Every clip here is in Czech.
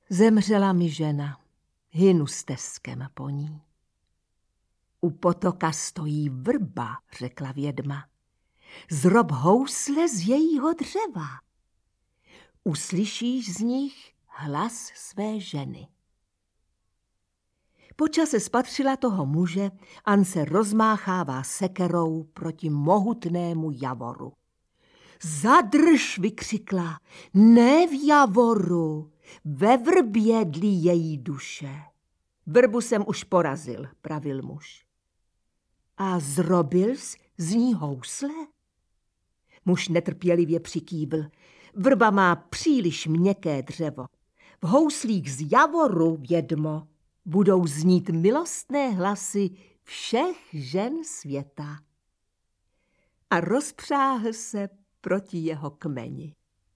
Zemřela mi žena, hynu stezkem po ní. U potoka stojí vrba, řekla vědma. Zrob housle z jejího dřeva. Uslyšíš z nich hlas své ženy. Po čase spatřila toho muže, an se rozmáchává sekerou proti mohutnému javoru. Zadrž, vykřikla, ne v javoru, ve vrbě dlí její duše. Vrbu jsem už porazil, pravil muž. A zrobil jsi z ní housle? Muž netrpělivě přikývl. Vrba má příliš měkké dřevo. V houslích z javoru, vědmo, budou znít milostné hlasy všech žen světa. A rozpřáhl se proti jeho kmeni.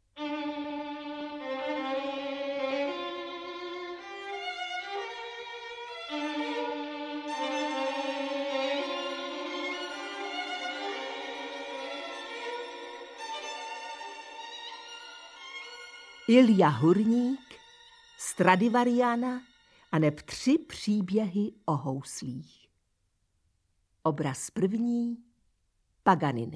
Ilja Hurník, Stradivariana a neb 3 příběhy o houslích. Obraz první, Paganini.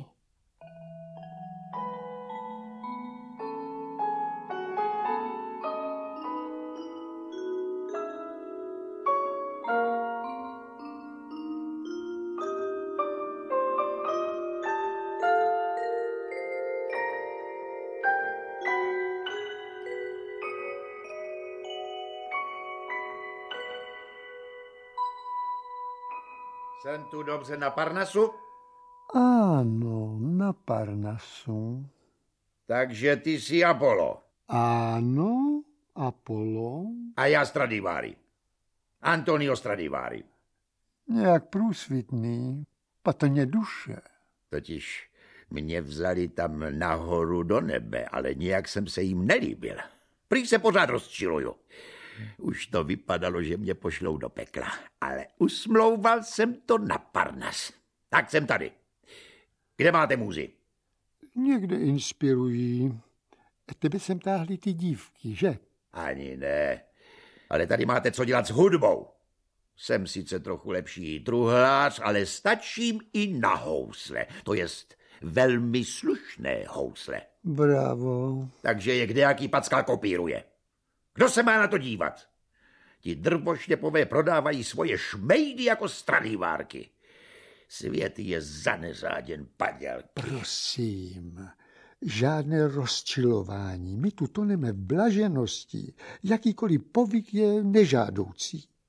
Jsem tu dobře na Parnasu? Ano, na Parnasu. Takže ty jsi Apollo. Ano, Apollo. A já Stradivari. Antonio Stradivari. Nějak průsvitný, patrně duše. Totiž mě vzali tam nahoru do nebe, ale nějak jsem se jim nelíbil. Prý se pořád rozčiluju. Už to vypadalo, že mě pošlou do pekla, ale usmlouval jsem to na Parnas. Tak jsem tady. Kde máte můzy? Někde inspirují. Tebe sem táhly ty dívky, že? Ani ne. Ale tady máte co dělat s hudbou. Jsem sice trochu lepší truhlář, ale stačím i na housle. To jest velmi slušné housle. Bravo. Takže je kdejaký packa kopíruje. Kdo se má na to dívat? Ti drboštěpové prodávají svoje šmejdy jako Stradivárky. Svět je zaneřáděn padělky. Prosím, žádné rozčilování. My tu toneme v blaženosti. Jakýkoliv povyk je nežádoucí.